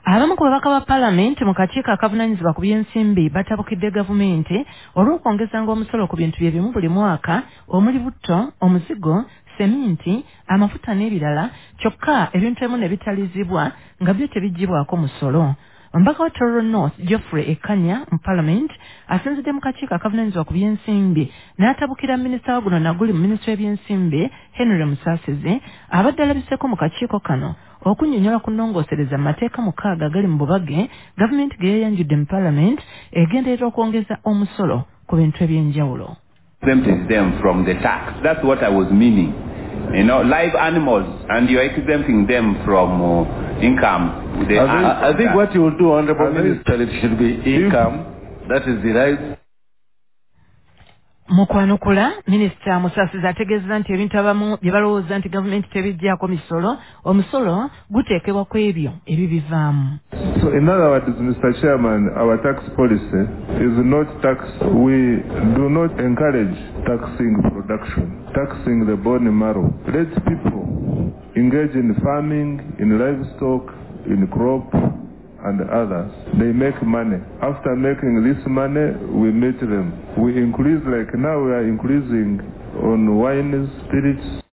Abamu ku babaka ba Parliament mu kakiiko akavunaanyizibwa ku by'ensimbi batabukidde gavumenti olw'okwongezanga omusolo ku bintu bye bimu buli mwaka omuli butto, omuzigo, seminti, amafuta n'ebirala, kyokka ebintu ebimu ne bitalizibwa nga byo tebiggyibwako musolo. Omubaka wa Tororo North Geoffrey Ekanya mu Parliament asinzidde mu kakiiko akavunaanyizibwa ku by'ensimbi n'atabukira minisita wa guno naguli mu minisitule y'ebyensimbi Henry Musaasizi abadde alabiseeko mu kakiiko kano okunnyonnyola ku nnongoosereza amateeka 6 agali mu bubage gavumenti ge yeeyanjudde mu Parliament egenderera okwongeza omusolo ku bintu eby'enjawulo. Exempting them from the tax. That's what I was meaning. You know, live animals, and you're exempting them from income. I think what you will do, Honorable Minister, it should be income. That is the right. Mukwanukula minisita Musaasizi ategeezezza nti ebintu abamu bye balowooza nti gavumenti tebiggyako misolo omusolo guteekebwa ku ebyo ebibivaamu. So in other words, Mr. Chairman, our tax policy is not tax. We do not encourage taxing production, taxing the bone marrow. Let people engage in farming, in livestock, in crop and others. They make money. After making this money, we meet them. We increase, like now we are increasing on wines, spirits,